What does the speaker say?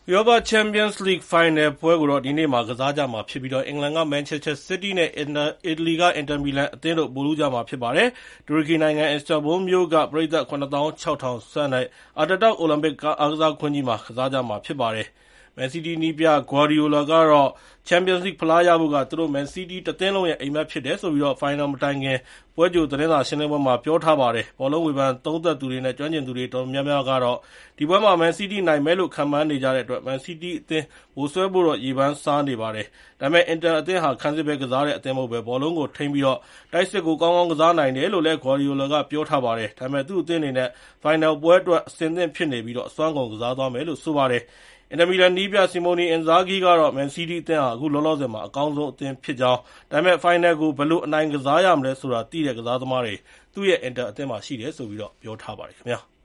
Europa Champions League Final ပွဲကိုတော့ဒီနေ့မှာကစားကြမှာဖြစ်ပြီးအင်္ဂလန်က Manchester City နဲ့ အီတလီက Inter Milan အသင်းတို့ဗိုလ်လုကြမှာဖြစ်ပါတယ်။ တူရကီနိုင်ငံ Istanbul မြို့က ပရိသတ် 76000 ဆန့်တဲ့ Ataturk အိုလံပစ်အားကစားကွင်းကြီးမှာကစားကြမှာဖြစ်ပါတယ်။ Man City နည်းပြ Guardiola ကတော့ Champions League ဖလားရဖို့က သူတို့ Man City တသင်းလုံးရဲ့အိပ်မက်ဖြစ်တယ်လို့ ဖိုင်နယ်မတိုင်ခင် ပွဲကြိုသတင်းစာရှင်းလင်းပွဲမှာပြောထားပါတယ်။ ဘောလုံးဝေဖန်သုံးသပ်သူတွေနဲ့ ကျွမ်းကျင်သူတွေအတော်များများကတော့ ဒီပွဲမှာ Man City နိုင်မယ်လို့ ခန့်မှန်းနေကြတဲ့အတွက် Man City အသင်းဗိုလ်စွဲဖို့တော့ ရေပန်းစားနေပါတယ်။ ဒါပေမဲ့ Inter အသင်းဟာ ခံစစ်ပဲကစားတဲ့အသင်းမဟုတ်ဘဲ ဘောလုံးကိုထိန်းပြီး တိုက်စစ်ကိုကောင်းကောင်းကစားနိုင်တယ်လို့ Guardiola ကပြောထားပါတယ်။ ဒါပေမဲ့ သူ့အသင်းအနေနဲ့ ဖိုင်နယ်ပွဲအတွက် အဆင်သင့်ဖြစ်နေပြီး အစွမ်းကုန်ကစားသွားမယ်လို့ဆိုပါတယ်။ Inter Milan နည်းပြ Simone Inzaghi ကတော့ Man City အသင်းဟာ အခုလောလောဆယ်မှာ အကောင်းဆုံးအသင်းဖြစ်ကြောင်း၊ ဒါပေမဲ့ ဖိုင်နယ်ကို ဘယ်လိုအနိုင်ကစားရမလဲဆိုတာသိတဲ့ကစားသမားတွေ သူ့ရဲ့ Inter အသင်းမှာရှိတယ်လို့ ပြောထားပါတယ်ခင်ဗျာ။